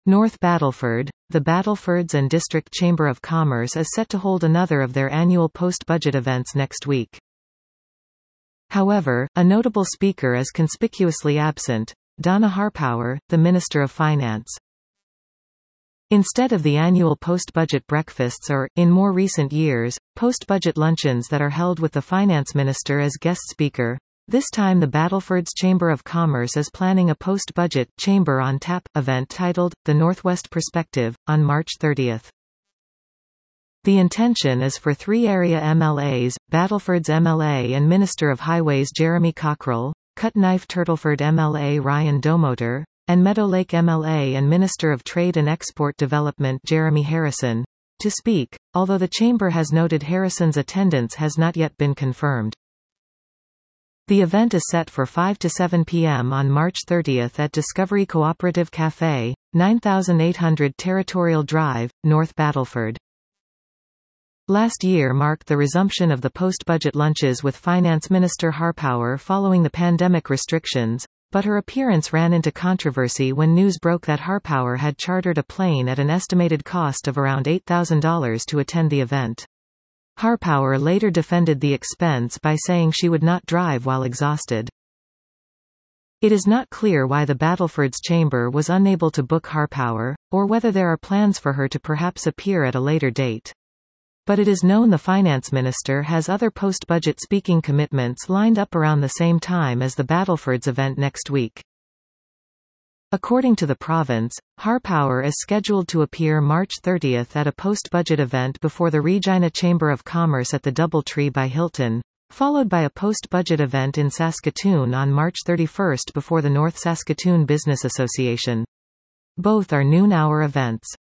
North Battleford, the Battlefords and District Chamber of Commerce is set to hold another of their annual post-budget events next week. However, a notable speaker is conspicuously absent: Donna Harpower, the Minister of Finance. Instead of the annual post-budget breakfasts or, in more recent years, post-budget luncheons that are held with the Finance Minister as guest speaker, this time the Battlefords Chamber of Commerce is planning a post-budget Chamber on Tap event titled, The Northwest Perspective, on March 30. The intention is for three area MLAs, Battlefords MLA and Minister of Highways Jeremy Cockrell, Cutknife Turtleford MLA Ryan Domoter, and Meadow Lake MLA and Minister of Trade and Export Development Jeremy Harrison, to speak, although the Chamber has noted Harrison's attendance has not yet been confirmed. The event is set for 5 to 7 p.m. on March 30 at Discovery Cooperative Café, 9800 Territorial Drive, North Battleford. Last year marked the resumption of the post-budget lunches with Finance Minister Harpower following the pandemic restrictions, but her appearance ran into controversy when news broke that Harpower had chartered a plane at an estimated cost of around $8,000 to attend the event. Harpower later defended the expense by saying she would not drive while exhausted. It is not clear why the Battlefords Chamber was unable to book Harpower, or whether there are plans for her to perhaps appear at a later date. But it is known the Finance Minister has other post-budget speaking commitments lined up around the same time as the Battlefords event next week. According to the province, Harpower is scheduled to appear March 30 at a post-budget event before the Regina Chamber of Commerce at the Doubletree by Hilton, followed by a post-budget event in Saskatoon on March 31 before the North Saskatoon Business Association. Both are noon-hour events.